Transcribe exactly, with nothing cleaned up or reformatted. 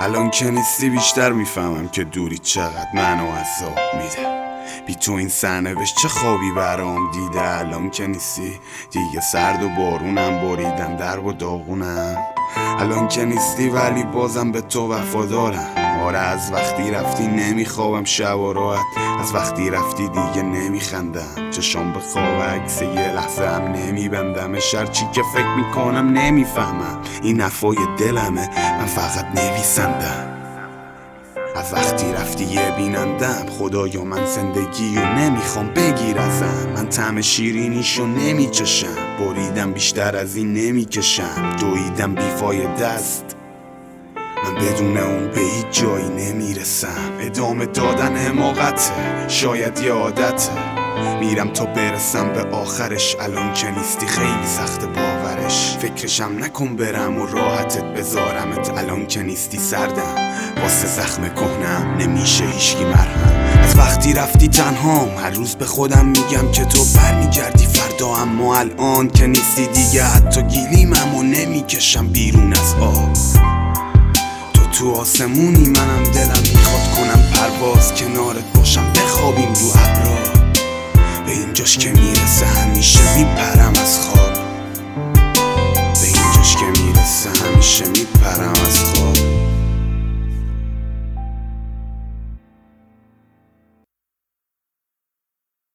الان که نیستی بیشتر میفهمم که دوری چقدر منو عذاب میده. بی تو این سرنوشت چه خوابی برام دیده. الان که نیستی دیگه سرد و بارونم بریدن درب و داغونم. الان که نیستی ولی بازم به تو وفادارم. آره از وقتی رفتی نمیخوابم شب و راحت، از وقتی رفتی دیگه نمیخندم، چشام به خواب عکس یه لحظه هم نمیبندم. هرچی که فکر میکنم نمیفهمم این نفای دلمه، من فقط نویسندم. از وقتی رفتی یه بینندم، خدایا من زندگی رو نمیخوام بگیر ازم. من طعم شیرینیشو نمیچشم، بریدم بیشتر از این نمیکشم، دویدم بیفای دست، من بدون اون به هیچ جایی نمیرسم. ادامه دادن حماقته، شاید یه عادته، میرم تا برسم به آخرش. الان که نیستی خیلی سخت باورش، فکرشم نکن برم و راحتت بذارمت. الان که نیستی سردم، واسه زخم کهنم نمیشه هیچکی مرهم. از وقتی رفتی تنهام، هر روز به خودم میگم که تو برمیگردی فردا، اما الان که نیستی دیگه حتی گیلیممو نمیکشم بیرون از آب. تو آسمونی منم دلم میخواد کنم پرواز، کنارت باشم بخوابیم رو ابرا. به اینجاش که میرسه همیشه میپرم از خواب.